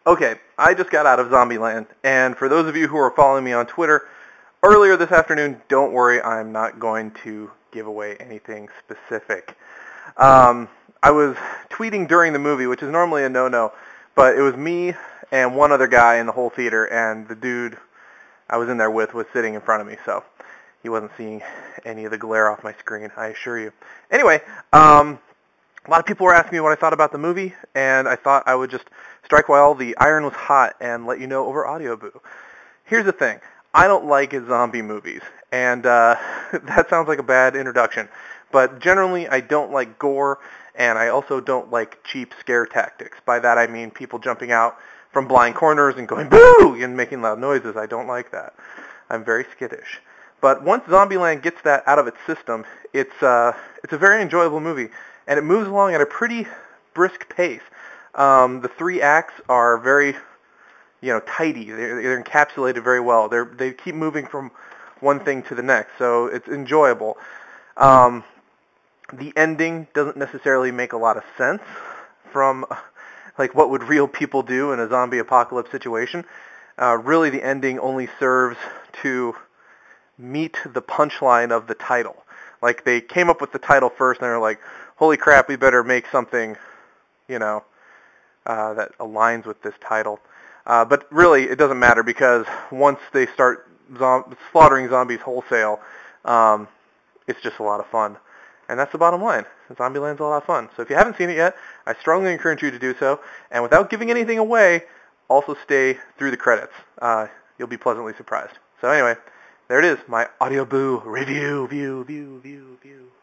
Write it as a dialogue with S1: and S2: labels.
S1: Okay, I just got out of Zombieland, and for those of you who are following me on Twitter earlier this afternoon, don't worry, I'm not going to give away anything specific. Um, I was tweeting during the movie, which is normally a no-no, but it was me and one other guy in the whole theater, and the dude I was in there with was sitting in front of me, so he wasn't seeing any of the glare off my screen, I assure you. Anyway, a lot of people were asking me what I thought about the movie, and I thought I would just strike while the iron was hot and let you know over Audio Boo. Here's the thing. I don't like zombie movies, and that sounds like a bad introduction, but generally I don't like gore, and I also don't like cheap scare tactics. By that I mean people jumping out from blind corners and going boo and making loud noises. I don't like that. I'm very skittish. But once Zombieland gets that out of its system, it's a very enjoyable movie, and it moves along at a pretty brisk pace. The three acts are very, tidy. They're encapsulated very well. They keep moving from one thing to the next, so it's enjoyable. Um, the ending doesn't necessarily make a lot of sense from like what would real people do in a zombie apocalypse situation. Really, the ending only serves to meet the punchline of the title. Like they came up with the title first, and they're like, "Holy crap, we better make something, you know, that aligns with this title." But really, it doesn't matter because once they start slaughtering zombies wholesale, um, it's just a lot of fun. And that's the bottom line. Zombieland's a lot of fun. So if you haven't seen it yet, I strongly encourage you to do so. And without giving anything away, also stay through the credits. You'll be pleasantly surprised. So anyway, there it is, my Audio Boo review, view.